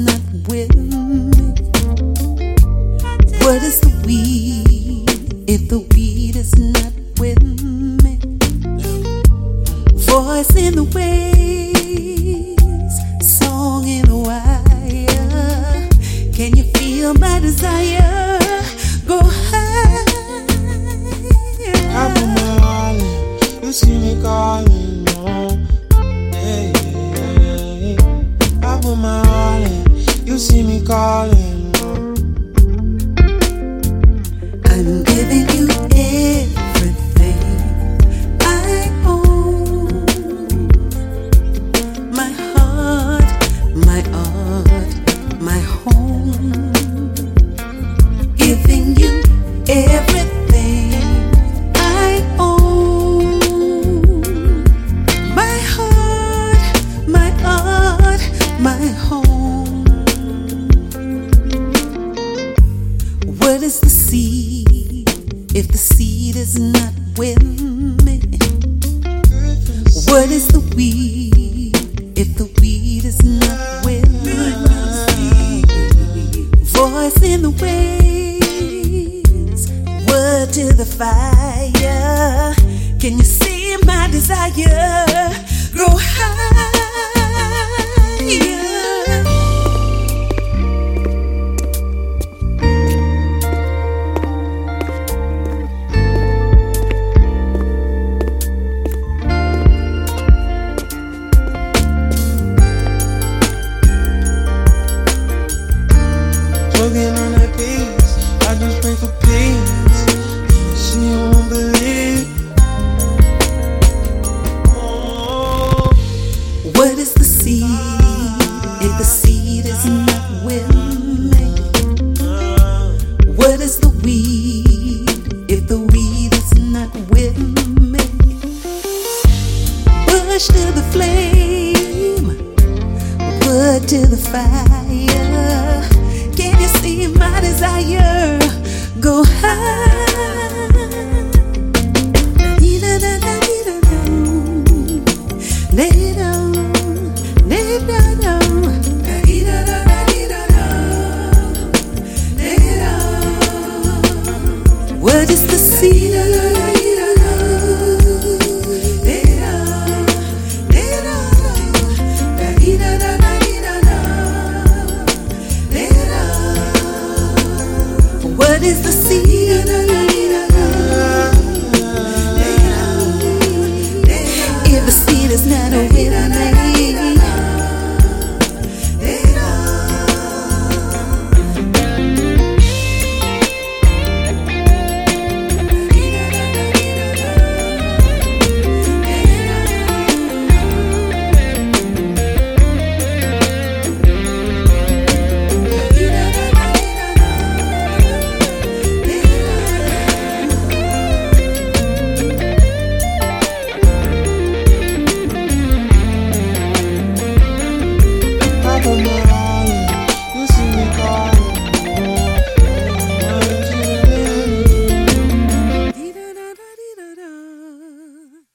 not with me? What is the weed if the weed is not with me? Voice in the waves, song in the wire. Can you feel my desire? Go higher. I put my all in, you see me calling, no. Yeah, yeah, yeah. I put my all in, you see me calling, no. I'm giving you everything I own. My heart, my art, my home. Giving you everything I own. My heart, my art, my home. What is the seed if the seed is not with me? What is the weed if the weed is not with me? Voice in the waves, word to the fire. Can you see my desire? Grow higher. Choking on that peace, I just pray for peace. She won't believe. Oh. What is the seed if the seed is not with me? What is the weed if the weed is not with me? Bush to the flame, wood to the fire.